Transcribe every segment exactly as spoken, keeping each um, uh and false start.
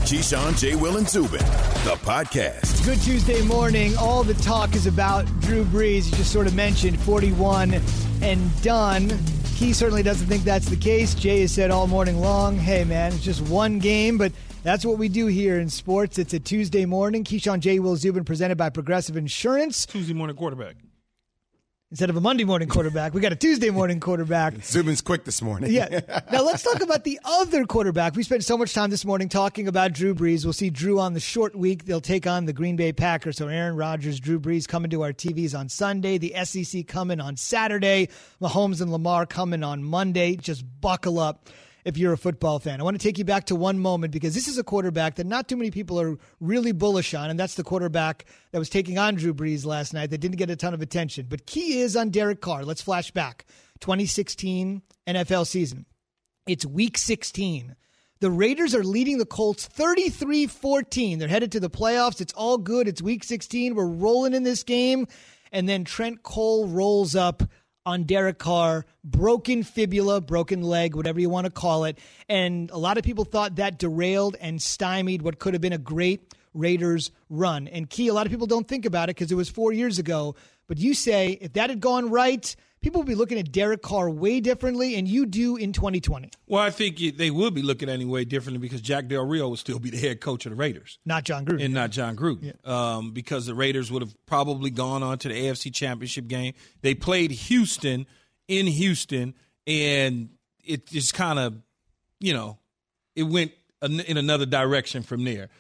Keyshawn, J. Will, and Zubin, the podcast. Good Tuesday morning. All the talk is about Drew Brees. You just sort of mentioned forty-one and done. Key certainly doesn't think that's the case. Jay has said all morning long, hey, man, it's just one game, but that's what we do here in sports. It's a Tuesday morning. Keyshawn, J. Will, Zubin, presented by Progressive Insurance. Tuesday morning quarterback. Instead of a Monday morning quarterback, we got a Tuesday morning quarterback. Zubin's quick this morning. Yeah. Now let's talk about the other quarterback. We spent so much time this morning talking about Drew Brees. We'll see Drew on the short week. They'll take on the Green Bay Packers. So Aaron Rodgers, Drew Brees coming to our T Vs on Sunday. The S E C coming on Saturday. Mahomes and Lamar coming on Monday. Just buckle up if you're a football fan. I want to take you back to one moment because this is a quarterback that not too many people are really bullish on, and that's the quarterback that was taking on Drew Brees last night that didn't get a ton of attention. But key is on Derek Carr. Let's flash back. twenty sixteen N F L season. It's week sixteen. The Raiders are leading the Colts thirty-three fourteen. They're headed to the playoffs. It's all good. It's week sixteen. We're rolling in this game. And then Trent Cole rolls up on Derek Carr, broken fibula, broken leg, whatever you want to call it. And a lot of people thought that derailed and stymied what could have been a great Raiders run. And Key, a lot of people don't think about it because it was four years ago. But you say if that had gone right, people would be looking at Derek Carr way differently, and you do in twenty twenty. Well, I think they would be looking at it way differently because Jack Del Rio would still be the head coach of the Raiders. Not John Gruden. And not John Gruden. Yeah. Um, because the Raiders would have probably gone on to the A F C Championship game. They played Houston in Houston, and it just kind of, you know, it went in another direction from there.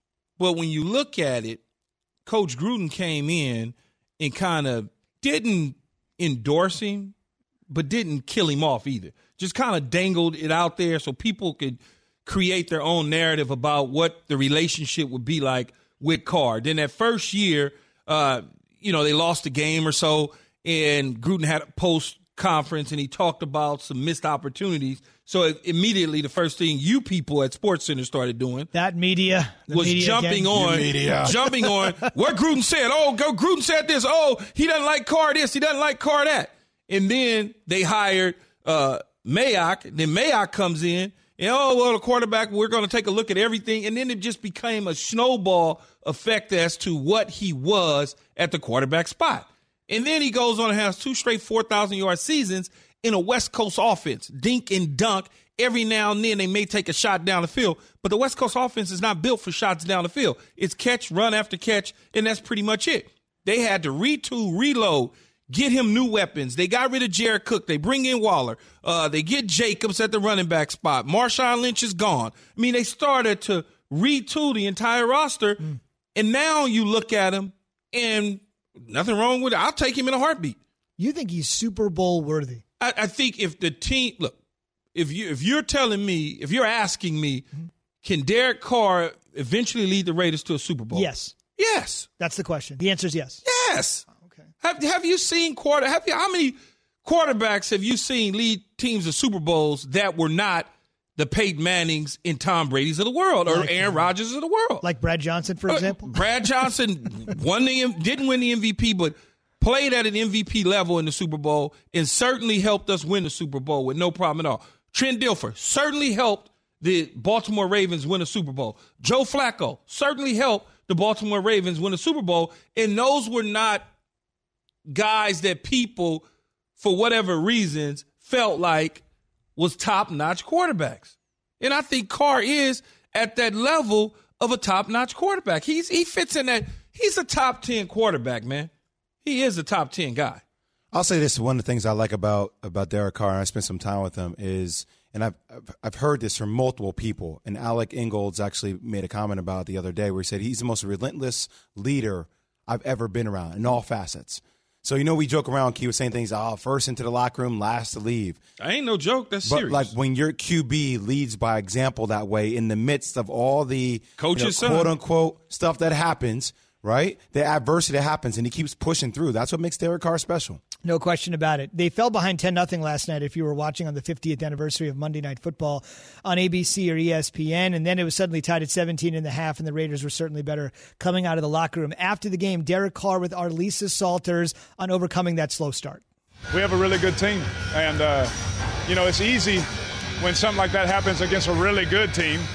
But when you look at it, Coach Gruden came in and kind of didn't endorse him, but didn't kill him off either. Just kind of dangled it out there so people could create their own narrative about what the relationship would be like with Carr. Then that first year, uh, you know, they lost a game or so, and Gruden had a post-conference, and he talked about some missed opportunities. So it, immediately the first thing you people at SportsCenter started doing that media was media jumping again. on, media. jumping on what Gruden said. Oh, go Gruden said this. Oh, he doesn't like Carr this. He doesn't like Carr that. And then they hired uh, Mayock. Then Mayock comes in. And, oh, well, the quarterback, we're going to take a look at everything. And then it just became a snowball effect as to what he was at the quarterback spot. And then he goes on and has two straight four thousand yard seasons in a West Coast offense. Dink and dunk. Every now and then they may take a shot down the field, but the West Coast offense is not built for shots down the field. It's catch, run after catch, and that's pretty much it. They had to retool, reload, get him new weapons. They got rid of Jared Cook. They bring in Waller. Uh, they get Jacobs at the running back spot. Marshawn Lynch is gone. I mean, they started to retool the entire roster, mm. and now you look at him, and nothing wrong with it. I'll take him in a heartbeat. You think he's Super Bowl worthy? I, I think if the team – look, if, you, if you're telling me, if you're asking me, mm-hmm. can Derek Carr eventually lead the Raiders to a Super Bowl? Yes. Yes. That's the question. The answer is yes. Yes. Okay. Have Have you seen quarter? Have you, how many quarterbacks have you seen lead teams to Super Bowls that were not the Peyton Mannings and Tom Brady's of the world, or like, Aaron Rodgers of the world? Like Brad Johnson, for uh, example? Brad Johnson won the didn't win the M V P, but played at an M V P level in the Super Bowl and certainly helped us win the Super Bowl with no problem at all. Trent Dilfer certainly helped the Baltimore Ravens win a Super Bowl. Joe Flacco certainly helped the Baltimore Ravens win a Super Bowl, and those were not guys that people, for whatever reasons, felt like was top-notch quarterbacks. And I think Carr is at that level of a top-notch quarterback. He's he fits in that. He's a top ten quarterback, man. He is a top ten guy. I'll say this: one of the things I like about about Derek Carr, and I spent some time with him, is, and I've I've heard this from multiple people, and Alec Ingold's actually made a comment about it the other day, where he said he's the most relentless leader I've ever been around in all facets. So, you know, we joke around, Key was saying things, oh, first into the locker room, last to leave. I ain't no joke. That's but serious. But, like, when your Q B leads by example that way in the midst of all the Coach's you know, quote-unquote stuff that happens, right, the adversity that happens, and he keeps pushing through. That's what makes Derek Carr special. No question about it. They fell behind ten nothing last night if you were watching on the fiftieth anniversary of Monday Night Football on A B C or E S P N, and then it was suddenly tied at seventeen and a half, and the Raiders were certainly better coming out of the locker room. After the game, Derek Carr with our Lisa Salters on overcoming that slow start. We have a really good team, and, uh, you know, it's easy when something like that happens against a really good team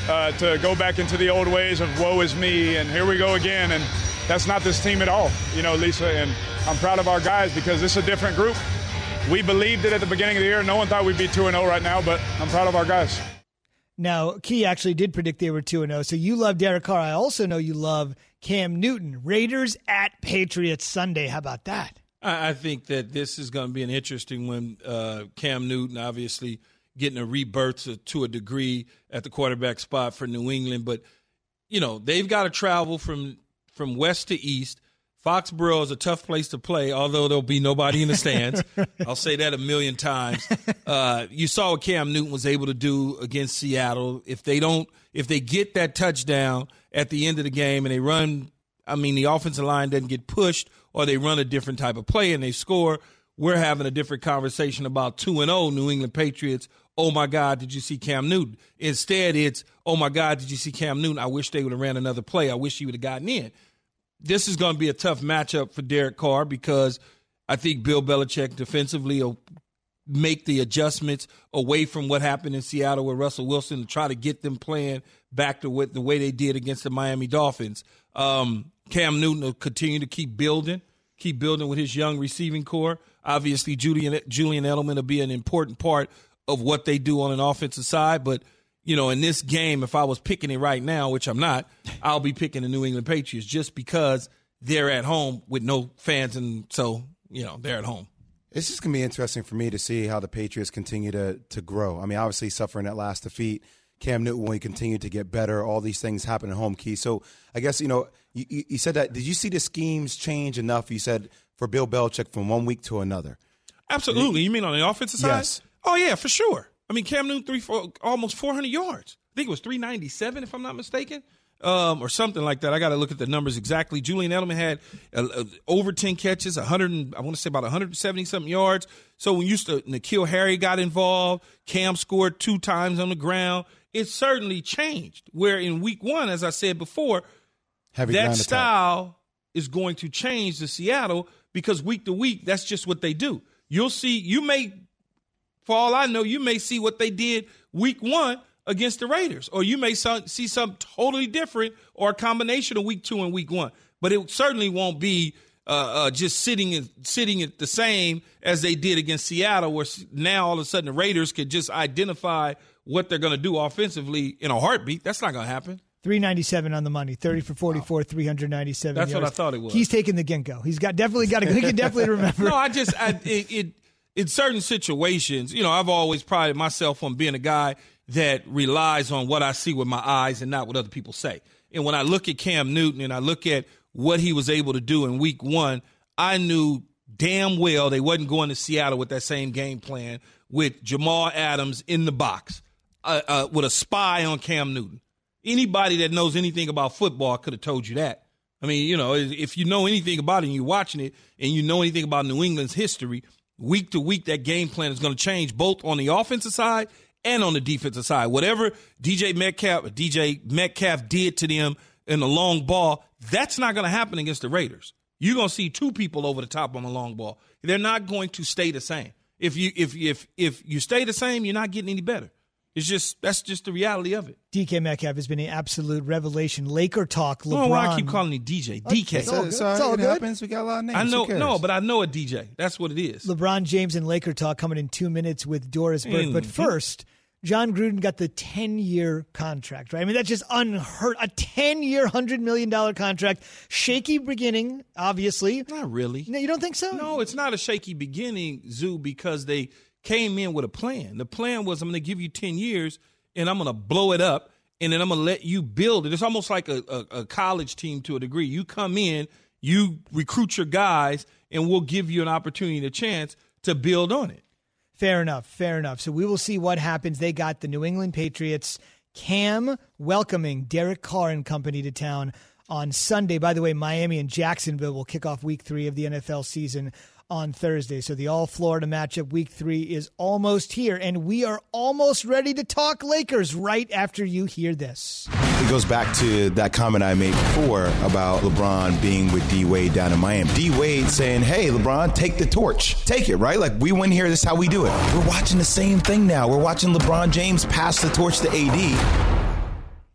uh, to go back into the old ways of woe is me, and here we go again. And that's not this team at all, you know, Lisa. And I'm proud of our guys because this is a different group. We believed it at the beginning of the year. No one thought we'd be two and oh right now, but I'm proud of our guys. Now, Key actually did predict they were two and oh, so you love Derek Carr. I also know you love Cam Newton. Raiders at Patriots Sunday. How about that? I think that this is going to be an interesting one. Uh, Cam Newton, obviously, getting a rebirth to, to a degree at the quarterback spot for New England. But, you know, they've got to travel from from west to east. Foxborough is a tough place to play, although there'll be nobody in the stands. I'll say that a million times. Uh, you saw what Cam Newton was able to do against Seattle. If they don't, if they get that touchdown at the end of the game and they run, I mean, the offensive line doesn't get pushed or they run a different type of play and they score, we're having a different conversation about two and oh New England Patriots. Oh, my God, did you see Cam Newton? Instead, it's, oh, my God, did you see Cam Newton? I wish they would have ran another play. I wish he would have gotten in. This is going to be a tough matchup for Derek Carr because I think Bill Belichick defensively will make the adjustments away from what happened in Seattle with Russell Wilson to try to get them playing back to what, the way they did against the Miami Dolphins. Um, Cam Newton will continue to keep building, keep building with his young receiving core. Obviously, Julian, Julian Edelman will be an important part of what they do on an offensive side, but you know, in this game, if I was picking it right now, which I'm not, I'll be picking the New England Patriots just because they're at home with no fans, and so, you know, they're at home. It's just going to be interesting for me to see how the Patriots continue to to grow. I mean, obviously suffering that last defeat, Cam Newton will continue to get better. All these things happen at home, Key. So I guess, you know, you, you said that. Did you see the schemes change enough, you said, for Bill Belichick from one week to another? Absolutely. You mean on the offensive side? Yes. Oh, yeah, for sure. I mean, Cam Newton, three, four, almost four hundred yards. I think it was three ninety-seven, if I'm not mistaken, um, or something like that. I got to look at the numbers exactly. Julian Edelman had uh, uh, over ten catches, one hundred, I want to say about one hundred seventy-something yards. So when used to N'Keal Harry got involved, Cam scored two times on the ground. It certainly changed, where in week one, as I said before, Heavy that style is going to change to Seattle because week to week, that's just what they do. You'll see, you may – for all I know, you may see what they did week one against the Raiders, or you may see something totally different or a combination of week two and week one. But it certainly won't be uh, uh, just sitting sitting at the same as they did against Seattle, where now all of a sudden the Raiders could just identify what they're going to do offensively in a heartbeat. That's not going to happen. three ninety-seven on the money, thirty for forty-four, wow. three ninety-seven That's yards. what I thought it was. He's taking the ginkgo. He's got definitely got to. He can definitely remember. No, I just I, it, it in certain situations, you know, I've always prided myself on being a guy that relies on what I see with my eyes and not what other people say. And when I look at Cam Newton and I look at what he was able to do in week one, I knew damn well they wasn't going to Seattle with that same game plan with Jamal Adams in the box uh, uh, with a spy on Cam Newton. Anybody that knows anything about football could have told you that. I mean, you know, if you know anything about it and you're watching it and you know anything about New England's history, week to week, that game plan is going to change both on the offensive side and on the defensive side. Whatever D J Metcalf, D J Metcalf did to them in the long ball, that's not going to happen against the Raiders. You're going to see two people over the top on the long ball. They're not going to stay the same. If you if if if you stay the same, you're not getting any better. It's just that's just the reality of it. D K Metcalf has been an absolute revelation. Laker talk. LeBron. No, why I keep calling him D J? D K. It's all good. It's all, it's all it good. happens. We got a lot of names. I know, no, but I know a D J. That's what it is. LeBron James and Laker talk coming in two minutes with Doris Burke. Mm-hmm. But first, John Gruden got the ten-year contract, right? I mean, that's just unheard. A ten-year, one hundred million dollars contract. Shaky beginning, obviously. Not really. No, you don't think so? No, it's not a shaky beginning, Zoo, because they came in with a plan. The plan was, I'm going to give you ten years, and I'm going to blow it up, and then I'm going to let you build it. It's almost like a, a, a college team to a degree. You come in, you recruit your guys, and we'll give you an opportunity and a chance to build on it. Fair enough, fair enough. So we will see what happens. They got the New England Patriots. Cam welcoming Derek Carr and company to town on Sunday. By the way, Miami and Jacksonville will kick off week three of the N F L season on Thursday. So the all-Florida matchup week three is almost here, and we are almost ready to talk Lakers right after you hear this. It goes back to that comment I made before about LeBron being with D-Wade down in Miami. D-Wade saying, hey, LeBron, take the torch. Take it, right? Like, we win here, this is how we do it. We're watching the same thing now. We're watching LeBron James pass the torch to A D.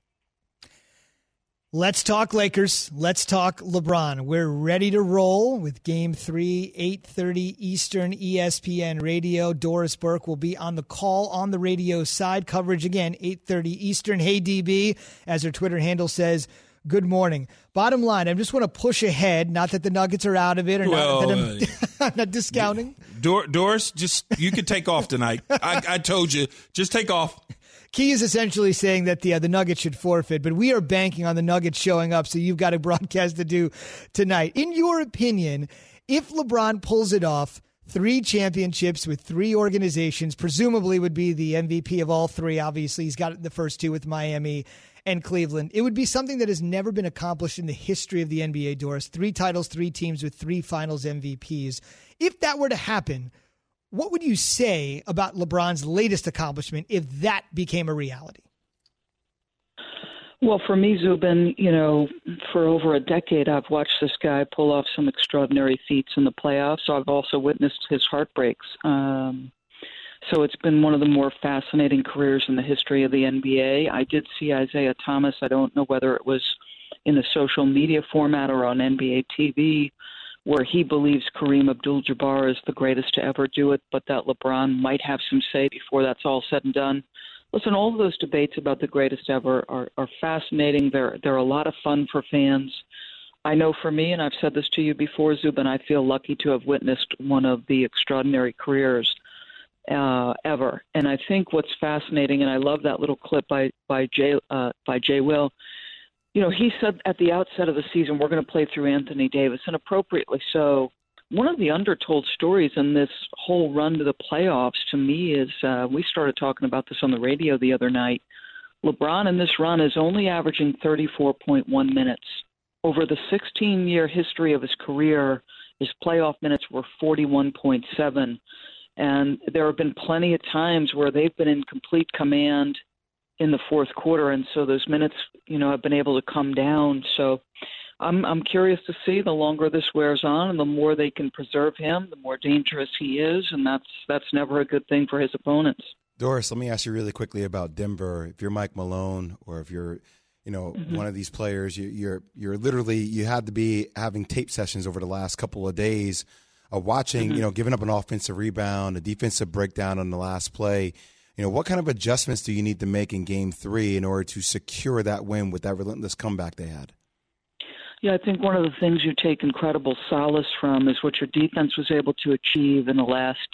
Let's talk Lakers. Let's talk LeBron. We're ready to roll with Game three, eight thirty Eastern, E S P N Radio. Doris Burke will be on the call on the radio side. Coverage again, eight thirty Eastern. Hey, D B, as her Twitter handle says, good morning. Bottom line, I just want to push ahead. Not that the Nuggets are out of it or well, not that I'm, I'm not discounting. Dor- Doris, just you can take off tonight. I, I told you, just take off. Key is essentially saying that the uh, the Nuggets should forfeit, but we are banking on the Nuggets showing up, so you've got a broadcast to do tonight. In your opinion, if LeBron pulls it off, three championships with three organizations, presumably would be the M V P of all three. Obviously, he's got the first two with Miami and Cleveland. It would be something that has never been accomplished in the history of the N B A, Doris. Three titles, three teams with three finals M V Ps. If that were to happen, what would you say about LeBron's latest accomplishment if that became a reality? Well, for me, Zubin, you know, for over a decade, I've watched this guy pull off some extraordinary feats in the playoffs. I've also witnessed his heartbreaks. Um, so it's been one of the more fascinating careers in the history of the N B A. I did see Isaiah Thomas. I don't know whether it was in a social media format or on N B A T V, where he believes Kareem Abdul-Jabbar is the greatest to ever do it, but that LeBron might have some say before that's all said and done. Listen, all of those debates about the greatest ever are, are fascinating. They're, they're a lot of fun for fans. I know for me, and I've said this to you before, Zubin, I feel lucky to have witnessed one of the extraordinary careers uh, ever. And I think what's fascinating, and I love that little clip by, by, Jay, uh, by Jay Will, you know, he said at the outset of the season, we're going to play through Anthony Davis, and appropriately so. One of the undertold stories in this whole run to the playoffs to me is uh, we started talking about this on the radio the other night. LeBron in this run is only averaging thirty-four point one minutes. Over the sixteen-year history of his career, his playoff minutes were forty-one point seven. And there have been plenty of times where they've been in complete command in the fourth quarter, and so those minutes, you know, have been able to come down. So I'm I'm curious to see the longer this wears on, and the more they can preserve him, the more dangerous he is, and that's that's never a good thing for his opponents. Doris, let me ask you really quickly about Denver. If you're Mike Malone, or if you're, you know, mm-hmm. one of these players, you, you're you're literally you had to be having tape sessions over the last couple of days of watching, mm-hmm. you know, giving up an offensive rebound, a defensive breakdown on the last play. You know, what kind of adjustments do you need to make in game three in order to secure that win with that relentless comeback they had? Yeah, I think one of the things you take incredible solace from is what your defense was able to achieve in the last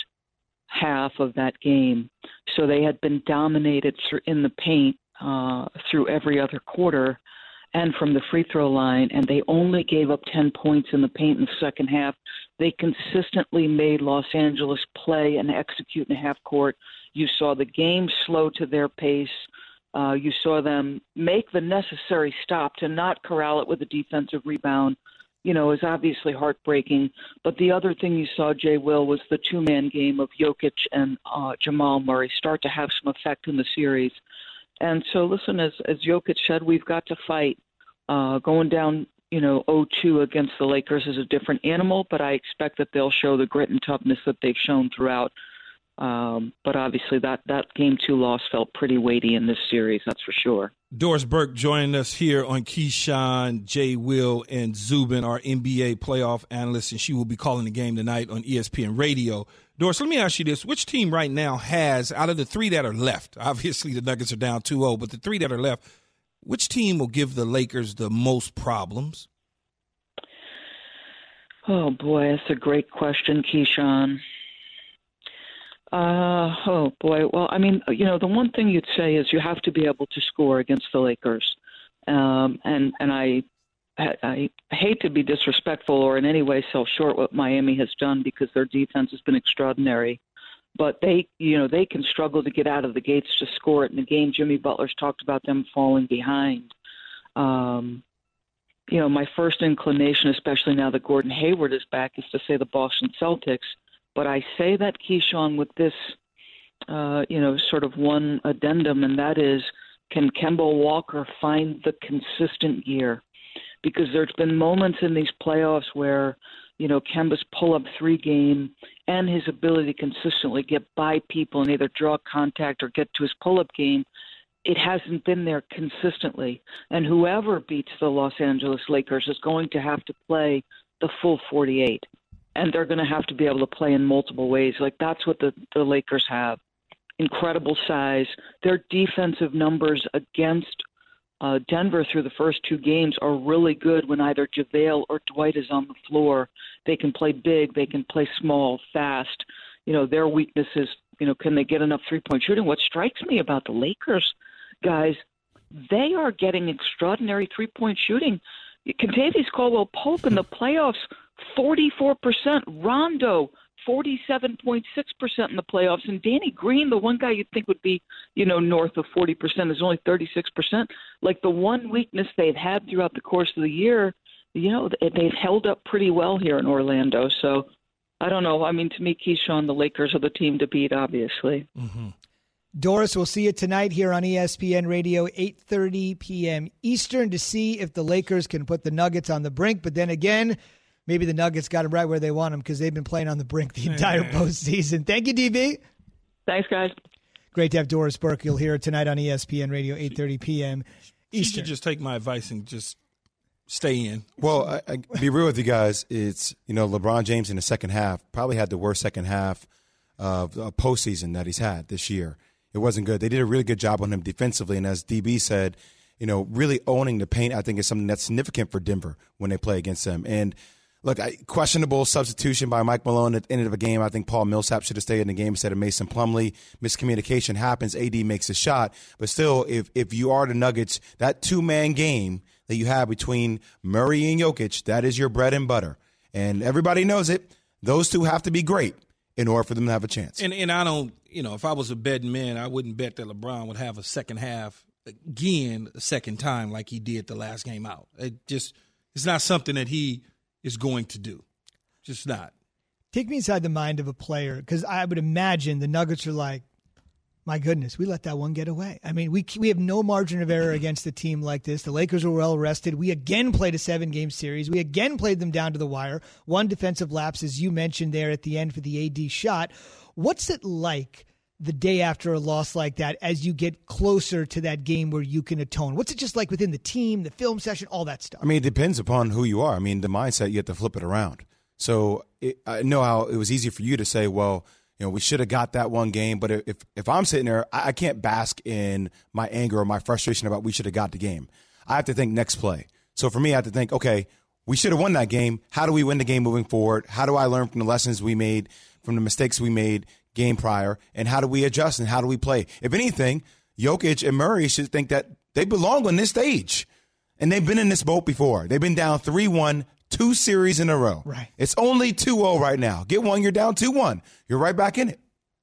half of that game. So they had been dominated in the paint uh, through every other quarter and from the free throw line, and they only gave up ten points in the paint in the second half. They consistently made Los Angeles play and execute in the half court. You saw the game slow to their pace. Uh, you saw them make the necessary stop to not corral it with a defensive rebound. You know, is obviously heartbreaking. But the other thing you saw, Jay Will, was the two-man game of Jokic and uh, Jamal Murray start to have some effect in the series. And so, listen, as, as Jokic said, we've got to fight. Uh, going down, you know, oh two against the Lakers is a different animal, but I expect that they'll show the grit and toughness that they've shown throughout. Um, but obviously that, that game two loss felt pretty weighty in this series, that's for sure. Doris Burke joining us here on Keyshawn, Jay Will, and Zubin, our N B A playoff analyst, and she will be calling the game tonight on E S P N Radio. Doris, let me ask you this. Which team right now has, out of the three that are left, obviously the Nuggets are down two oh, but the three that are left, which team will give the Lakers the most problems? Oh, boy, that's a great question, Keyshawn. Uh, oh, boy. Well, I mean, you know, the one thing you'd say is you have to be able to score against the Lakers. Um, and and I, I I hate to be disrespectful or in any way sell short what Miami has done because their defense has been extraordinary. But they, you know, they can struggle to get out of the gates to score it. In the game, Jimmy Butler's talked about them falling behind. Um, you know, my first inclination, especially now that Gordon Hayward is back, is to say the Boston Celtics. But I say that, Keyshawn, with this, uh, you know, sort of one addendum, and that is, can Kemba Walker find the consistent gear? Because there's been moments in these playoffs where, you know, Kemba's pull-up three game and his ability to consistently get by people and either draw contact or get to his pull-up game it hasn't been there consistently. And whoever beats the Los Angeles Lakers is going to have to play the full forty-eight. And they're going to have to be able to play in multiple ways. Like, that's what the, the Lakers have. Incredible size. Their defensive numbers against uh, Denver through the first two games are really good when either JaVale or Dwight is on the floor. They can play big. They can play small, fast. You know, their weakness is, you know, can they get enough three-point shooting? What strikes me about the Lakers, guys, they are getting extraordinary three-point shooting. Contavious Caldwell-Pope in the playoffs, forty-four percent. Rondo, forty-seven point six percent in the playoffs. And Danny Green, the one guy you'd think would be, you know, north of forty percent, is only thirty-six percent. Like, the one weakness they've had throughout the course of the year, you know, they've held up pretty well here in Orlando. So, I don't know. I mean, to me, Keyshawn, the Lakers are the team to beat, obviously. Mm-hmm. Doris, we'll see you tonight here on E S P N Radio, eight thirty p.m. Eastern, to see if the Lakers can put the Nuggets on the brink. But then again, maybe the Nuggets got them right where they want them because they've been playing on the brink the entire postseason. Thank you, D B. Thanks, guys. Great to have Doris Burke. You'll hear her tonight on E S P N Radio, eight thirty p.m. Eastern. She should just take my advice and just stay in. Well, I, I be real with you guys. It's, you know, LeBron James in the second half probably had the worst second half of a postseason that he's had this year. It wasn't good. They did a really good job on him defensively, and as D B said, you know, really owning the paint, I think, is something that's significant for Denver when they play against them. And look, I, questionable substitution by Mike Malone at the end of a game. I think Paul Millsap should have stayed in the game instead of Mason Plumlee. Miscommunication happens. A D makes a shot. But still, if if you are the Nuggets, that two-man game that you have between Murray and Jokic, that is your bread and butter. And everybody knows it. Those two have to be great in order for them to have a chance. And and I don't, you know, if I was a betting man, I wouldn't bet that LeBron would have a second half again a second time like he did the last game out. It just, it's not something that he is going to do. Just not. Take me inside the mind of a player, because I would imagine the Nuggets are like, my goodness, we let that one get away. I mean, we we have no margin of error against a team like this. The Lakers were well rested. We again played a seven-game series. We again played them down to the wire. One defensive lapse, as you mentioned there at the end for the A D shot. What's it like the day after a loss like that as you get closer to that game where you can atone? What's it just like within the team, the film session, all that stuff? I mean, it depends upon who you are. I mean, the mindset, you have to flip it around. So it, I know how it was easy for you to say, well, you know, we should have got that one game. But if if I'm sitting there, I, I can't bask in my anger or my frustration about we should have got the game. I have to think next play. So for me, I have to think, okay, we should have won that game. How do we win the game moving forward? How do I learn from the lessons we made, from the mistakes we made game prior, and how do we adjust and how do we play? If anything, Jokic and Murray should think that they belong on this stage. And they've been in this boat before. They've been down three one, two series in a row. Right. It's only two oh right now. Get one, you're down two one. You're right back in it.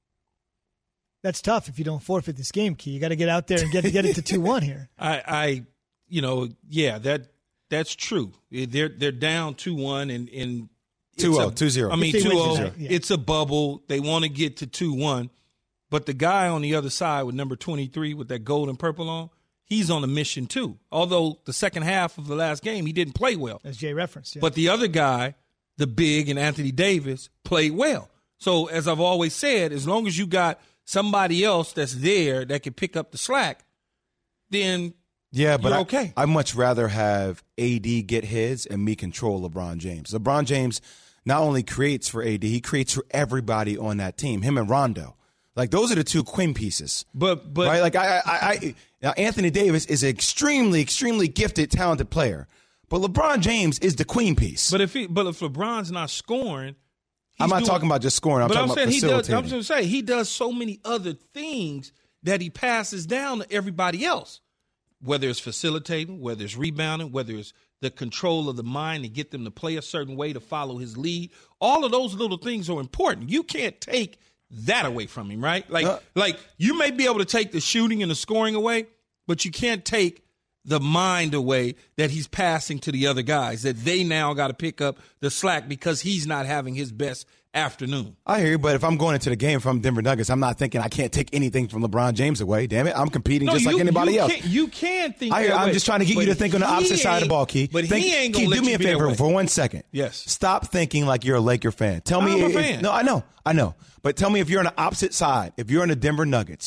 That's tough if you don't forfeit this game, Key. You got to get out there and get get it to two one here. I, I, you know, yeah, that that's true. They're they're down two one and and two oh, two zero. I mean If two they win oh. tonight, yeah. It's a bubble. They want to get to two one, but the guy on the other side with number twenty-three with that gold and purple on, he's on a mission too. Although the second half of the last game he didn't play well, as Jay referenced. Yeah. but the other guy, the big and Anthony Davis, played well. So as I've always said, as long as you got somebody else that's there that can pick up the slack, then yeah, but you're I, okay. I'd much rather have A D get his and me control LeBron James. LeBron James not only creates for A D, he creates for everybody on that team, him and Rondo. Like, those are the two queen pieces. But but right? Like, I, I, I, now Anthony Davis is an extremely, extremely gifted, talented player. But LeBron James is the queen piece. But if he, but if LeBron's not scoring, he's I'm not doing, talking about just scoring. I'm but talking I'm saying about he does. facilitating. I'm just gonna say he does so many other things that he passes down to everybody else. Whether it's facilitating, whether it's rebounding, whether it's the control of the mind to get them to play a certain way to follow his lead. All of those little things are important. You can't take that away from him, right? Like, uh, like you may be able to take the shooting and the scoring away, but you can't take the mind away that he's passing to the other guys, that they now got to pick up the slack because he's not having his best afternoon. I hear you, but if I'm going into the game from Denver Nuggets, I'm not thinking I can't take anything from LeBron James away. Damn it, I'm competing No, just you, like anybody you else. Can, you can think I hear, that I'm way, just trying to get you to think on the opposite side of the ball, Key. But think, he ain't going Key, to let do me you a be favor that way. for one second. Yes. Stop thinking like you're a Laker fan. Tell me I'm a if, fan. No, I know, I know. But tell me if you're on the opposite side, if you're on the Denver Nuggets,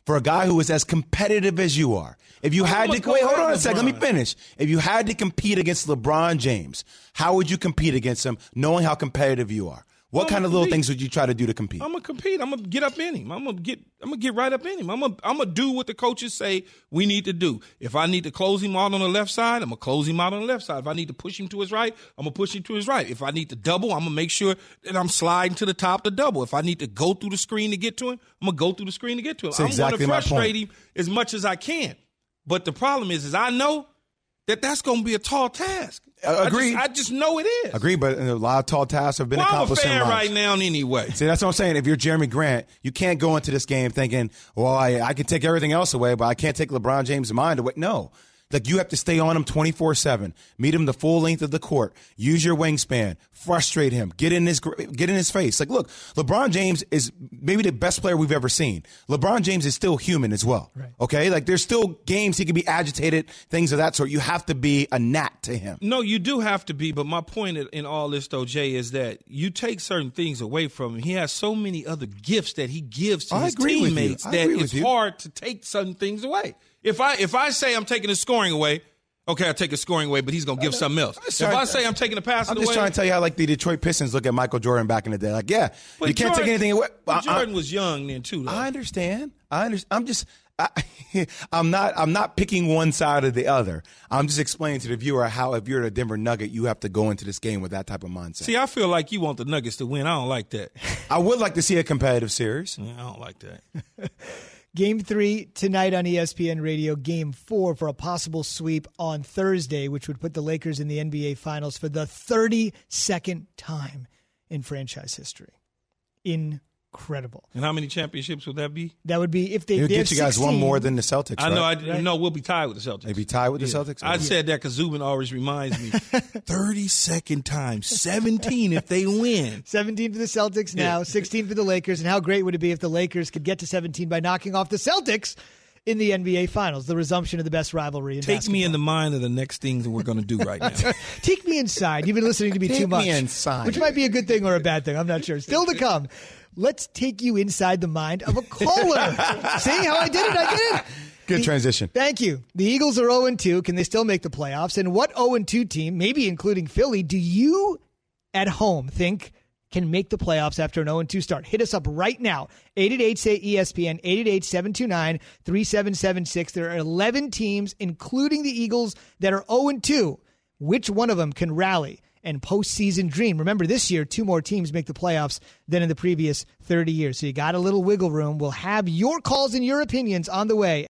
for a guy who is as competitive as you are. If you had to, wait, hold on a second, let me finish. If you had to compete against LeBron James, how would you compete against him knowing how competitive you are? What kind of little things would you try to do to compete? I'm gonna compete. I'm gonna get up in him. I'm gonna get. I'm gonna get right up in him. I'm gonna. I'm gonna do what the coaches say we need to do. If I need to close him out on the left side, I'm gonna close him out on the left side. If I need to push him to his right, I'm gonna push him to his right. If I need to double, I'm gonna make sure that I'm sliding to the top to double. If I need to go through the screen to get to him, I'm gonna go through the screen to get to him. That's I'm exactly gonna frustrate my him as much as I can. But the problem is, is I know that that's gonna be a tall task. Agreed. I just, I just know it is. Agree, but a lot of tall tasks have been well, accomplished I'm a in fan life. right now anyway. See, that's what I'm saying. If you're Jeremy Grant, you can't go into this game thinking, well, I, I can take everything else away, but I can't take LeBron James' mind away. No. Like, you have to stay on him twenty-four seven. Meet him the full length of the court. Use your wingspan. Frustrate him. Get in his get in his face. Like, look, LeBron James is maybe the best player we've ever seen. LeBron James is still human as well. Right. Okay? Like, there's still games he can be agitated, things of that sort. You have to be a gnat to him. No, you do have to be. But my point in all this, though, Jay, is that you take certain things away from him. He has so many other gifts that he gives to I his agree with you. teammates I that agree with it's you. hard to take certain things away. If I if I say I'm taking his scoring away, okay, I take his scoring away, but he's going to give something else. If trying- I say I'm taking the passing I'm away. just trying to tell you how, like, the Detroit Pistons look at Michael Jordan back in the day. Like, yeah, But you can't Jordan- take anything away. But I- I- Jordan was young then, too, though. I understand. I understand. I'm just, I, I'm not, I'm not picking one side or the other. I'm just explaining to the viewer how, if you're a Denver Nugget, you have to go into this game with that type of mindset. See, I feel like you want the Nuggets to win. I don't like that. I would like to see a competitive series. Yeah, I don't like that. Game three tonight on E S P N Radio. Game four for a possible sweep on Thursday, which would put the Lakers in the N B A Finals for the thirty-second time in franchise history. Incredible. And how many championships would that be? That would be if they. It'll they get have you guys one sixteen. more than the Celtics. I know. right? I Right. no. We'll be tied with the Celtics. They be tied with the Yeah. Celtics. I Okay. said that because Zubin always reminds me. thirty-second time, seventeen if they win. seventeen for the Celtics now, sixteen for the Lakers. And how great would it be if the Lakers could get to seventeen by knocking off the Celtics in the N B A Finals, the resumption of the best rivalry in Take basketball. me in the mind of the next things that we're going to do right now. Take me inside. You've been listening to me Take too much. me inside. Which might be a good thing or a bad thing. I'm not sure. Still to come. Let's take you inside the mind of a caller. See how I did it? I did it. Good The- transition. Thank you. The Eagles are oh and two. Can they still make the playoffs? And what oh and two team, maybe including Philly, do you at home think can make the playoffs after an oh and two start? Hit us up right now. eight eight eight, say E S P N, eight eight eight, seven two nine, three seven seven six. There are eleven teams, including the Eagles, that are oh and two. Which one of them can rally and postseason dream? Remember, this year, two more teams make the playoffs than in the previous thirty years. So you got a little wiggle room. We'll have your calls and your opinions on the way.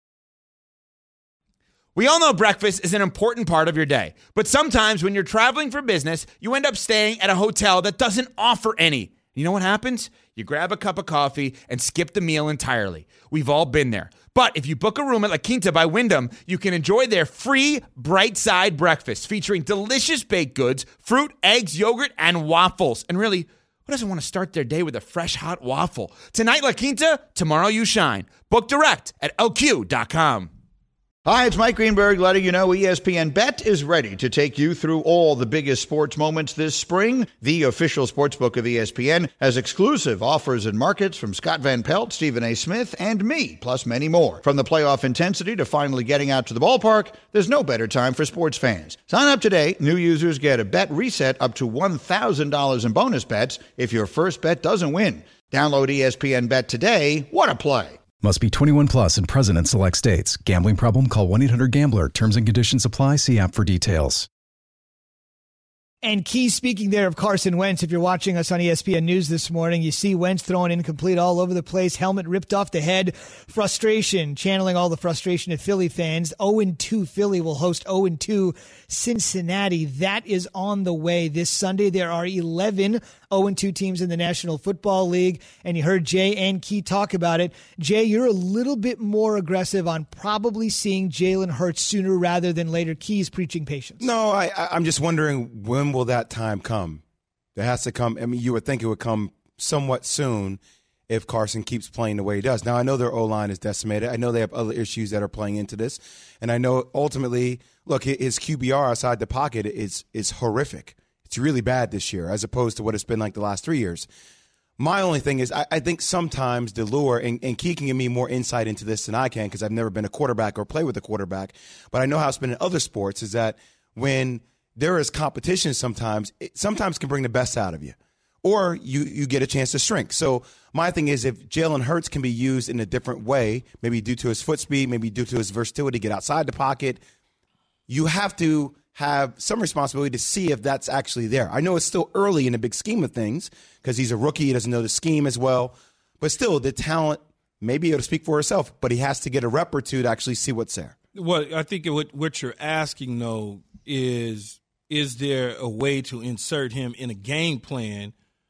We all know breakfast is an important part of your day, but sometimes when you're traveling for business, you end up staying at a hotel that doesn't offer any. You know what happens? You grab a cup of coffee and skip the meal entirely. We've all been there. But if you book a room at La Quinta by Wyndham, you can enjoy their free Bright Side breakfast featuring delicious baked goods, fruit, eggs, yogurt, and waffles. And really, who doesn't want to start their day with a fresh hot waffle? Tonight, La Quinta, tomorrow you shine. Book direct at L Q dot com. Hi, it's Mike Greenberg letting you know E S P N Bet is ready to take you through all the biggest sports moments this spring. The official sportsbook of E S P N has exclusive offers and markets from Scott Van Pelt, Stephen A. Smith, and me, plus many more. From the playoff intensity to finally getting out to the ballpark, there's no better time for sports fans. Sign up today. New users get a bet reset up to one thousand dollars in bonus bets if your first bet doesn't win. Download E S P N Bet today. What a play. Must be twenty-one plus and present in select states. Gambling problem? Call one eight hundred gambler. Terms and conditions apply. See app for details. And key speaking there of Carson Wentz, if you're watching us on E S P N News this morning, you see Wentz throwing incomplete all over the place, helmet ripped off the head, frustration, channeling all the frustration of Philly fans. oh and two Philly will host oh and two Cincinnati. That is on the way this Sunday. There are eleven oh and two teams in the National Football League, and you heard Jay and Key talk about it. Jay, you're a little bit more aggressive on probably seeing Jalen Hurts sooner rather than later. Key's preaching patience. No, I, I, I'm just wondering, when will that time come? It has to come. I mean, you would think it would come somewhat soon if Carson keeps playing the way he does. Now, I know their O-line is decimated. I know they have other issues that are playing into this. And I know ultimately, look, his Q B R outside the pocket is is horrific. It's really bad this year as opposed to what it's been like the last three years. My only thing is I, I think sometimes the lure, and, and Key can give me more insight into this than I can because I've never been a quarterback or play with a quarterback, but I know how it's been in other sports, is that when there is competition sometimes, it sometimes can bring the best out of you. Or you, you get a chance to shrink. So my thing is if Jalen Hurts can be used in a different way, maybe due to his foot speed, maybe due to his versatility, get outside the pocket, you have to have some responsibility to see if that's actually there. I know it's still early in the big scheme of things because he's a rookie. He doesn't know the scheme as well. But still, the talent may be able to speak for itself, but he has to get a rep or two to actually see what's there. Well, I think what, what you're asking, though, is is there a way to insert him in a game plan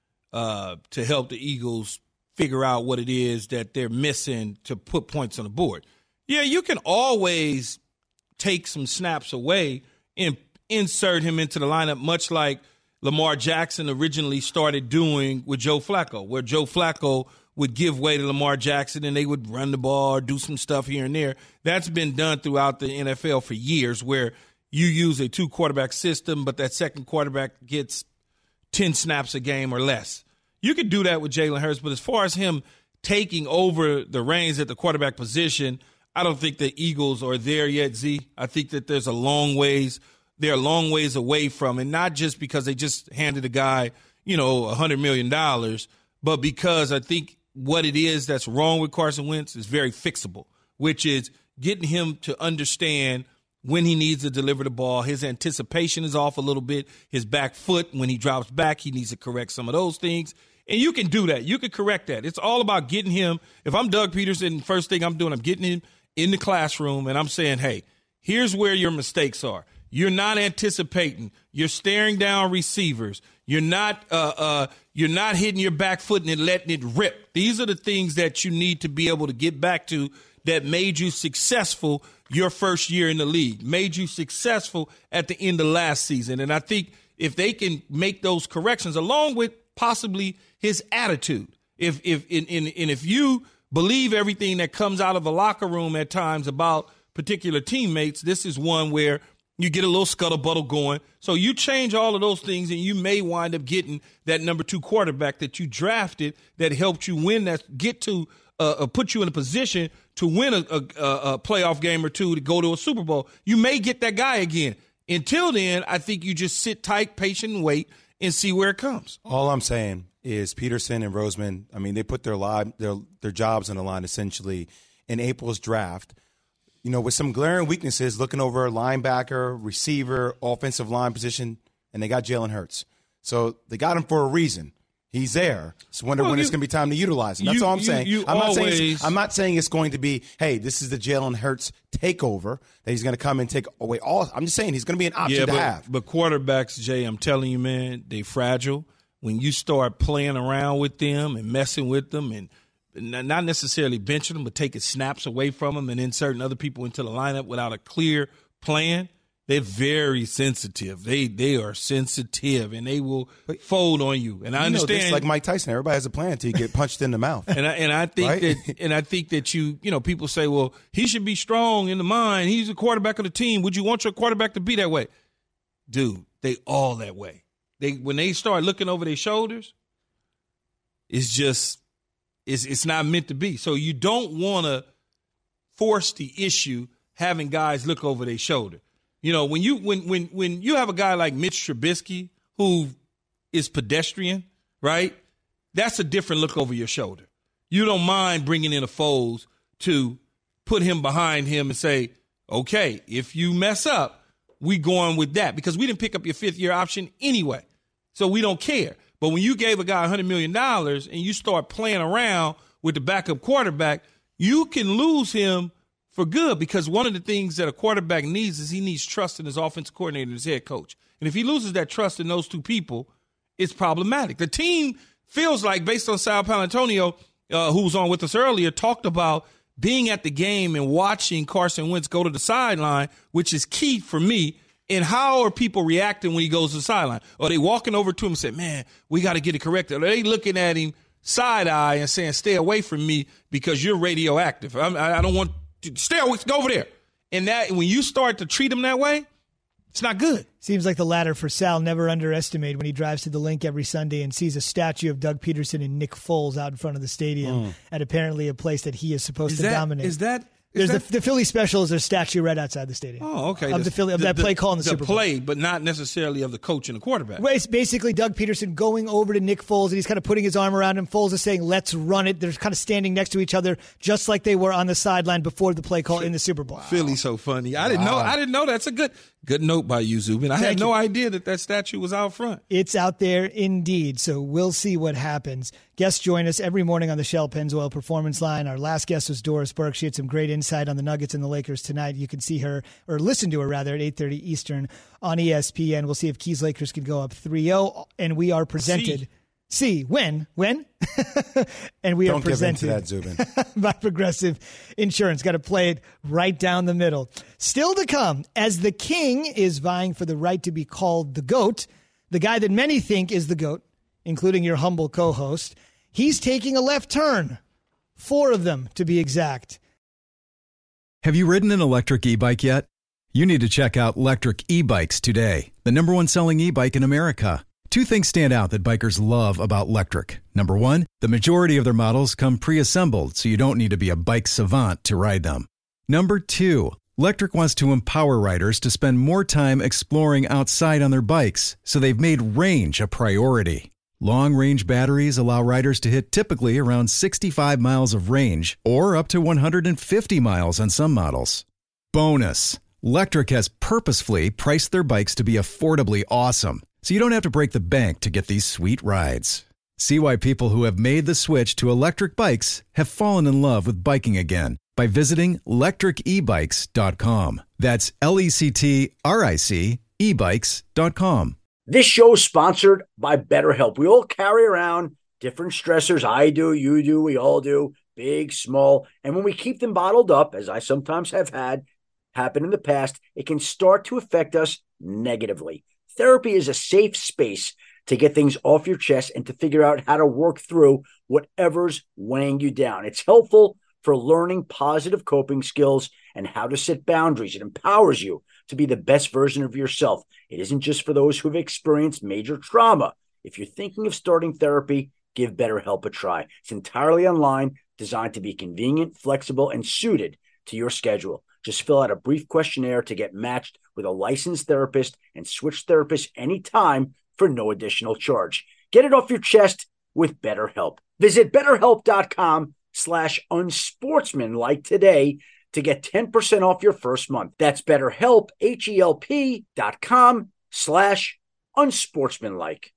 Uh, to help the Eagles figure out what it is that they're missing to put points on the board? Yeah, you can always take some snaps away and insert him into the lineup, much like Lamar Jackson originally started doing with Joe Flacco, where Joe Flacco would give way to Lamar Jackson and they would run the ball or do some stuff here and there. That's been done throughout the N F L for years, where you use a two-quarterback system, but that second quarterback gets ten snaps a game or less. You could do that with Jalen Hurts, but as far as him taking over the reins at the quarterback position, I don't think the Eagles are there yet, Z. I think that there's a long ways, they're a long ways away from, and not just because they just handed a guy, you know, one hundred million dollars, but because I think what it is that's wrong with Carson Wentz is very fixable, which is getting him to understand when he needs to deliver the ball. His anticipation is off a little bit. His back foot, when he drops back, he needs to correct some of those things. And you can do that. You can correct that. It's all about getting him. If I'm Doug Peterson, first thing I'm doing, I'm getting him in the classroom, and I'm saying, hey, here's where your mistakes are. You're not anticipating. You're staring down receivers. You're not uh, uh, you're not hitting your back foot and letting it rip. These are the things that you need to be able to get back to that made you successful your first year in the league, made you successful at the end of last season. And I think if they can make those corrections, along with possibly his attitude, if if in, in, and if you believe everything that comes out of a locker room at times about particular teammates, this is one where you get a little scuttlebuttle going. So you change all of those things, and you may wind up getting that number two quarterback that you drafted that helped you win, that get to uh, put you in a position to win a, a, a playoff game or two to go to a Super Bowl. You may get that guy again. Until then, I think you just sit tight, patient, and wait and see where it comes. All I'm saying is Peterson and Roseman, I mean, they put their li- their their jobs on the line essentially in April's draft. You know, with some glaring weaknesses, looking over linebacker, receiver, offensive line position, and they got Jalen Hurts. So they got him for a reason. He's there. So wonder well, when you, it's going to be time to utilize him. That's you, all I'm you, saying. You I'm not always, saying I'm not saying it's going to be, hey, this is the Jalen Hurts takeover that he's going to come and take away all. I'm just saying he's going to be an option yeah, to but, have. But quarterbacks, Jay, I'm telling you, man, they fragile. When you start playing around with them and messing with them and not necessarily benching them, but taking snaps away from them and inserting other people into the lineup without a clear plan, they're very sensitive. They they are sensitive, and they will but, fold on you. And I you understand, know this, like Mike Tyson, everybody has a plan until you get punched in the mouth. And I, and I think right? that and I think that you you know people say, well, he should be strong in the mind. He's the quarterback of the team. Would you want your quarterback to be that way, dude? They all that way. They when they start looking over their shoulders, it's just. It's, it's not meant to be. So you don't want to force the issue having guys look over their shoulder. You know, when you when when when you have a guy like Mitch Trubisky who is pedestrian, right? That's a different look over your shoulder. You don't mind bringing in a Foles to put him behind him and say, okay, if you mess up, we going with that because we didn't pick up your fifth year option anyway. So we don't care. But when you gave a guy one hundred million dollars and you start playing around with the backup quarterback, you can lose him for good because one of the things that a quarterback needs is he needs trust in his offensive coordinator and his head coach. And if he loses that trust in those two people, it's problematic. The team feels like, based on Sal Palantonio, uh, who was on with us earlier, talked about being at the game and watching Carson Wentz go to the sideline, which is key for me. And how are people reacting when he goes to the sideline? Are they walking over to him and say, man, we got to get it corrected? Are they looking at him side-eye and saying, stay away from me because you're radioactive? I'm, I don't want to stay away, go over there. And that when you start to treat him that way, It's not good. Seems like the latter for Sal. Never underestimate when he drives to the link every Sunday and sees a statue of Doug Peterson and Nick Foles out in front of the stadium mm. at apparently a place that he is supposed is to that, dominate. Is that... There's that, the, the Philly special is a statue right outside the stadium. Oh, okay. Of the, the Philly of the, that play call in the, the Super Bowl. The play, but not necessarily of the coach and the quarterback. Well, it's basically Doug Peterson going over to Nick Foles, and he's kind of putting his arm around him. Foles is saying, "Let's run it." They're kind of standing next to each other, just like they were on the sideline before the play call in the Super Bowl. Wow. Philly's so funny. I didn't wow. know. I didn't know. That's a good good note by you, Zubin. I Thank had no you. idea that that statue was out front. It's out there indeed. So we'll see what happens. Guests join us every morning on the Shell Pennzoil Performance Line. Our last guest was Doris Burke. She had some great insight on the Nuggets and the Lakers tonight. You can see her, or listen to her rather, at eight thirty Eastern on E S P N. We'll see if Keys Lakers can go up three oh. And we are presented. See, see when? When? and we Don't are presented give in to that, Zubin. by Progressive Insurance. Got to play it right down the middle. Still to come, as the King is vying for the right to be called the GOAT, the guy that many think is the GOAT, including your humble co-host, he's taking a left turn. Four of them, to be exact. Have you ridden an electric e-bike yet? You need to check out Lectric E-Bikes today, the number one selling e-bike in America. Two things stand out that bikers love about Lectric. Number one, the majority of their models come pre-assembled, so you don't need to be a bike savant to ride them. Number two, Lectric wants to empower riders to spend more time exploring outside on their bikes, so they've made range a priority. Long-range batteries allow riders to hit typically around sixty-five miles of range or up to one hundred fifty miles on some models. Bonus, Lectric has purposefully priced their bikes to be affordably awesome, so you don't have to break the bank to get these sweet rides. See why people who have made the switch to electric bikes have fallen in love with biking again by visiting lectric e bikes dot com. That's L E C T R I C e bikes dot com. This show is sponsored by BetterHelp. We all carry around different stressors. I do, you do, we all do, big, small. And when we keep them bottled up, as I sometimes have had happen in the past, it can start to affect us negatively. Therapy is a safe space to get things off your chest and to figure out how to work through whatever's weighing you down. It's helpful for learning positive coping skills and how to set boundaries. It empowers you to be the best version of yourself. It isn't just for those who have experienced major trauma. If you're thinking of starting therapy, give BetterHelp a try. It's entirely online, designed to be convenient, flexible, and suited to your schedule. Just fill out a brief questionnaire to get matched with a licensed therapist and switch therapists anytime for no additional charge. Get it off your chest with BetterHelp. Visit BetterHelp.com slash unsportsmanlike today to get ten percent off your first month. That's BetterHelp, H-E-L-P dot com slash unsportsmanlike.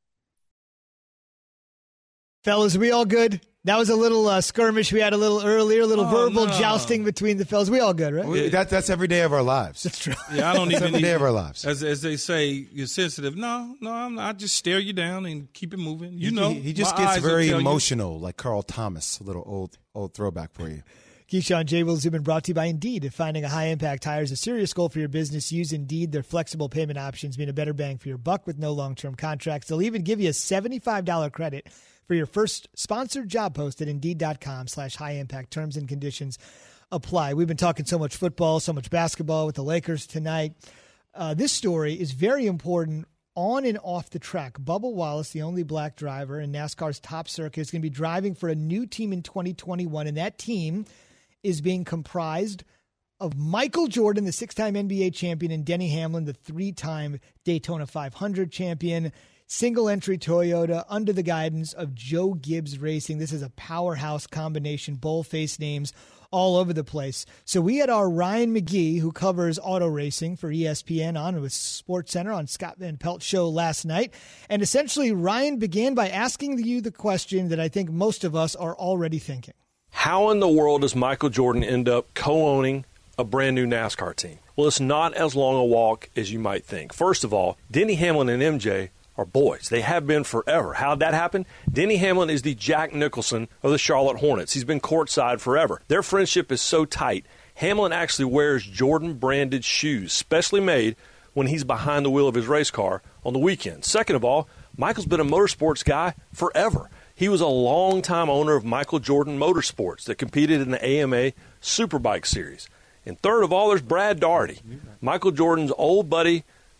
Fellas, are we all good? That was a little uh, skirmish we had a little earlier, a little oh, verbal no. jousting between the fellas. We all good, right? We, that, that's every day of our lives. That's true. Yeah, I don't even every day of our lives. As as they say, you're sensitive. No, no, I'm not. I just stare you down and keep it moving. You he, know, he, he just my gets very emotional, you. like Carl Thomas. A little old old throwback for you. Keyshawn, J. Will Zubin brought to you by Indeed. If finding a high-impact hire is a serious goal for your business, use Indeed. Their flexible payment options mean a better bang for your buck with no long-term contracts. They'll even give you a seventy-five dollars credit for your first sponsored job post at Indeed.com slash high-impact. Terms and conditions apply. We've been talking so much football, so much basketball with the Lakers tonight. Uh, this story is very important on and off the track. Bubba Wallace, the only black driver in NASCAR's top circuit, is going to be driving for a new team in twenty twenty-one, and that team is being comprised of Michael Jordan, the six-time N B A champion, and Denny Hamlin, the three-time Daytona five hundred champion. Single-entry Toyota under the guidance of Joe Gibbs Racing. This is a powerhouse combination, bold-faced names all over the place. So we had our Ryan McGee, who covers auto racing for E S P N, on with SportsCenter on Scott Van Pelt show last night. And essentially, Ryan began by asking you the question that I think most of us are already thinking. How in the world does Michael Jordan end up co-owning a brand new NASCAR team? Well, it's not as long a walk as you might think. First of all, Denny Hamlin and M J are boys. They have been forever. How'd that happen? Denny Hamlin is the Jack Nicholson of the Charlotte Hornets. He's been courtside forever. Their friendship is so tight, Hamlin actually wears Jordan-branded shoes, specially made when he's behind the wheel of his race car on the weekend. Second of all, Michael's been a motorsports guy forever. He was a longtime owner of Michael Jordan Motorsports that competed in the A M A Superbike Series. And third of all, there's Brad Daugherty, Michael Jordan's old buddy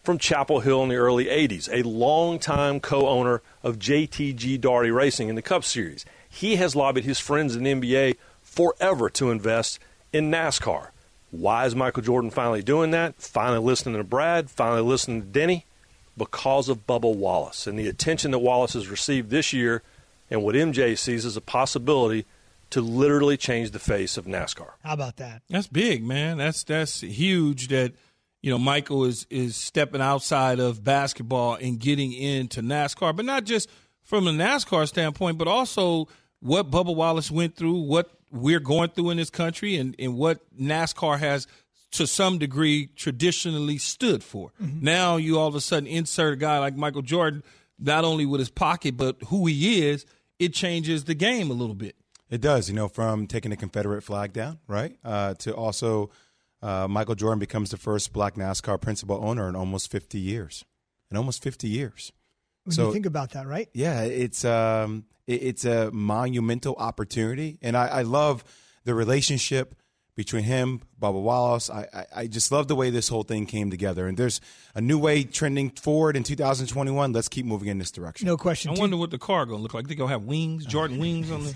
from Chapel Hill in the early eighties, a longtime co-owner of J T G Daugherty Racing in the Cup Series. He has lobbied his friends in the N B A forever to invest in NASCAR. Why is Michael Jordan finally doing that? Finally listening to Brad, finally listening to Denny? Because of Bubba Wallace and the attention that Wallace has received this year and what M J sees as a possibility to literally change the face of NASCAR. How about that? That's big, man. That's that's huge that, you know, Michael is is stepping outside of basketball and getting into NASCAR, but not just from a NASCAR standpoint, but also what Bubba Wallace went through, what we're going through in this country, and, and what NASCAR has to some degree traditionally stood for. Mm-hmm. Now you all of a sudden insert a guy like Michael Jordan, not only with his pocket, but who he is, it changes the game a little bit. It does, you know, from taking the Confederate flag down, right, uh, to also uh, Michael Jordan becomes the first black NASCAR principal owner in almost fifty years. In almost fifty years. When so, you think about that, right? Yeah, it's um, it, it's a monumental opportunity. And I, I love the relationship between him, Bubba Wallace. I, I, I just love the way this whole thing came together. And there's a new way trending forward in two thousand twenty-one. Let's keep moving in this direction. No question. I wonder what the car going to look like. They going to have wings, Jordan wings on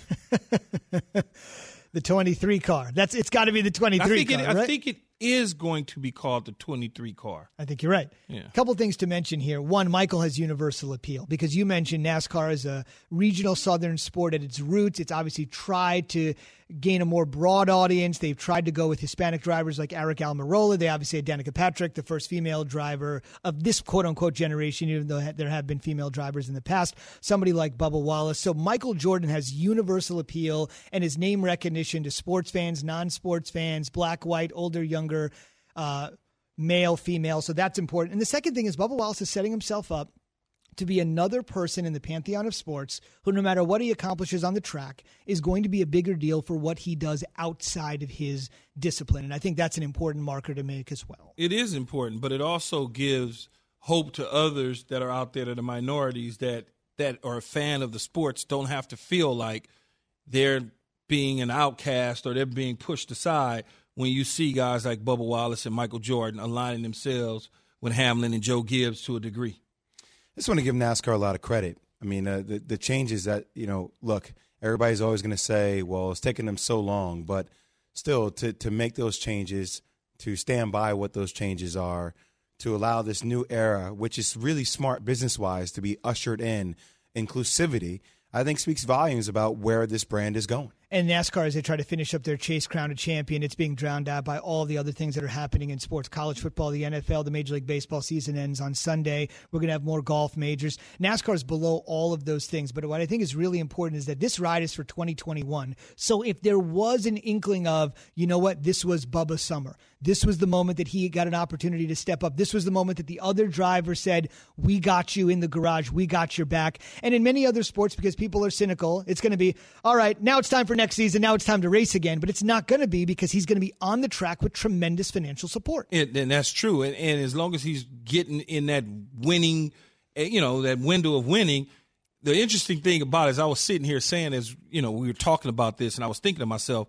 the the twenty-three car. That's It's got to be the twenty-three I think car, it, right? I think it is going to be called the twenty-three car. I think you're right. Yeah. A couple things to mention here. One, Michael has universal appeal because you mentioned NASCAR is a regional southern sport at its roots. It's obviously tried to gain a more broad audience. They've tried to go with Hispanic drivers like Eric Almirola. They obviously had Danica Patrick, the first female driver of this quote-unquote generation, even though there have been female drivers in the past. Somebody like Bubba Wallace. So Michael Jordan has universal appeal and his name recognition to sports fans, non-sports fans, black, white, older, younger, uh, male, female. So that's important. And the second thing is Bubba Wallace is setting himself up to be another person in the pantheon of sports who, no matter what he accomplishes on the track, is going to be a bigger deal for what he does outside of his discipline. And I think that's an important marker to make as well. It is important, but it also gives hope to others that are out there that are minorities that, that are a fan of the sports, don't have to feel like they're being an outcast or they're being pushed aside when you see guys like Bubba Wallace and Michael Jordan aligning themselves with Hamlin and Joe Gibbs to a degree. I just want to give NASCAR a lot of credit. I mean, uh, the, the changes that, you know, look, everybody's always going to say, well, it's taken them so long. But still, to, to make those changes, to stand by what those changes are, to allow this new era, which is really smart business-wise, to be ushered in, inclusivity, I think speaks volumes about where this brand is going. And NASCAR, as they try to finish up their chase crown a champion, it's being drowned out by all the other things that are happening in sports. College football, the N F L, the Major League Baseball season ends on Sunday. We're going to have more golf majors. NASCAR is below all of those things. But what I think is really important is that this ride is for twenty twenty-one. So if there was an inkling of, you know what, this was Bubba's summer. This was the moment that he got an opportunity to step up. This was the moment that the other driver said, we got you in the garage. We got your back. And in many other sports, because people are cynical, it's going to be, all right, now it's time for next season. Now it's time to race again. But it's not going to be because he's going to be on the track with tremendous financial support. And, and that's true. And, and as long as he's getting in that winning, you know, that window of winning, the interesting thing about it is I was sitting here saying, as you know, we were talking about this, and I was thinking to myself,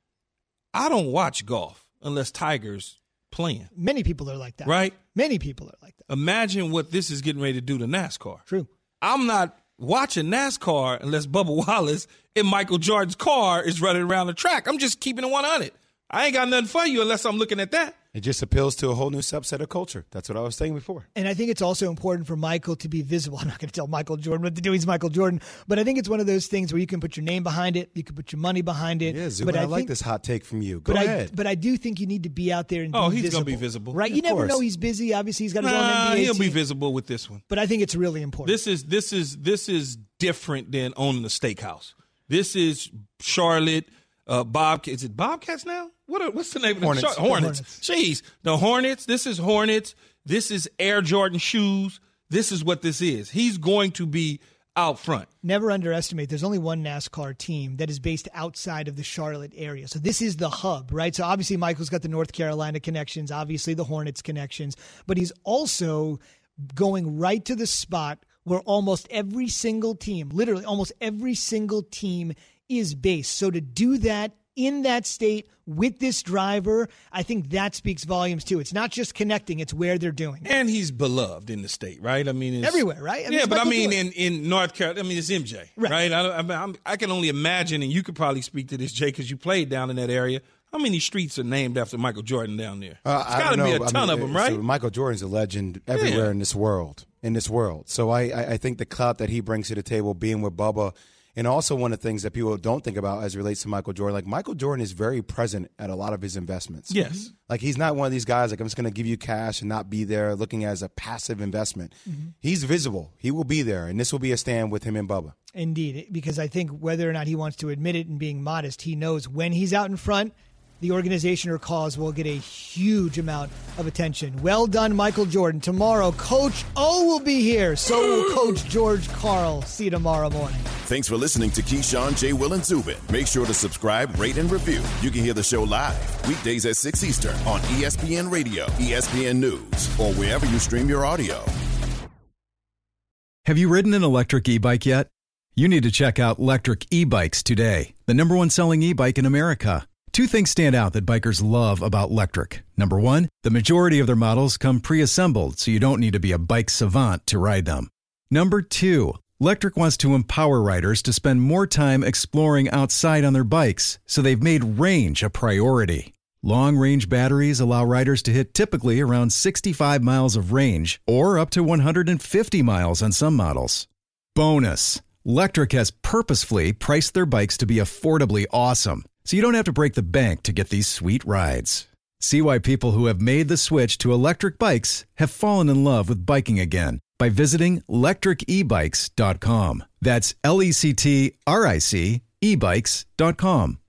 I don't watch golf unless Tiger's playing. Many people are like that. Right? Many people are like that. Imagine what this is getting ready to do to NASCAR. True. I'm not watching NASCAR unless Bubba Wallace and Michael Jordan's car is running around the track. I'm just keeping it one hundred. I ain't got nothing for you unless I'm looking at that. It just appeals to a whole new subset of culture. That's what I was saying before. And I think it's also important for Michael to be visible. I'm not going to tell Michael Jordan what to do. He's Michael Jordan. But I think it's one of those things where you can put your name behind it. You can put your money behind it. Yeah, Zubin, but I, I like think, this hot take from you. Go but ahead. I, but I do think you need to be out there and oh, be he's visible. going to be visible. Right? Yeah, you never course. know he's busy. Obviously, he's got his nah, own N B A he'll team. be visible with this one. But I think it's really important. This is this is this is different than owning a steakhouse. This is Charlotte. Uh, Bob, is it Bobcats now? What are, what's the name of Hornets. the Char- Hornets. Jeez, the Hornets. This is Hornets. This is Air Jordan shoes. This is what this is. He's going to be out front. Never underestimate. There's only one NASCAR team that is based outside of the Charlotte area. So this is the hub, right? So obviously Michael's got the North Carolina connections, obviously the Hornets connections, but he's also going right to the spot where almost every single team, literally almost every single team is based. So to do that in that state with this driver, I think that speaks volumes too. It's not just connecting, it's where they're doing it. And he's beloved in the state, right? I mean, it's, everywhere, right? I mean, yeah, but I Michael mean, Jordan. in, in North Carolina, I mean, it's M J, right? right? I, I, I'm, I can only imagine, and you could probably speak to this, Jay, because you played down in that area. How many streets are named after Michael Jordan down there? Uh, It's got to be a ton I mean, of them, right? So Michael Jordan's a legend everywhere Yeah. in this world. In this world, so I, I, I think the clout that he brings to the table, being with Bubba. And also one of the things that people don't think about as it relates to Michael Jordan, like Michael Jordan is very present at a lot of his investments. Yes. Like he's not one of these guys like I'm just going to give you cash and not be there looking as a passive investment. Mm-hmm. He's visible. He will be there. And this will be a stand with him and Bubba. Indeed, because I think whether or not he wants to admit it and being modest, he knows when he's out in front, the organization or cause will get a huge amount of attention. Well done, Michael Jordan. Tomorrow, Coach O will be here. So will Coach George Karl. See you tomorrow morning. Thanks for listening to Keyshawn, J. Will, and Zubin. Make sure to subscribe, rate, and review. You can hear the show live weekdays at six Eastern on E S P N Radio, E S P N News, or wherever you stream your audio. Have you ridden an electric e-bike yet? You need to check out Lectric E-Bikes today, the number one selling e-bike in America. Two things stand out that bikers love about Lectric. Number one, the majority of their models come pre-assembled, so you don't need to be a bike savant to ride them. Number two, Lectric wants to empower riders to spend more time exploring outside on their bikes, so they've made range a priority. Long-range batteries allow riders to hit typically around sixty-five miles of range, or up to one hundred fifty miles on some models. Bonus, Lectric has purposefully priced their bikes to be affordably awesome, so you don't have to break the bank to get these sweet rides. See why people who have made the switch to electric bikes have fallen in love with biking again by visiting lectric e bikes dot com. That's L E C T R I C e bikes dot com.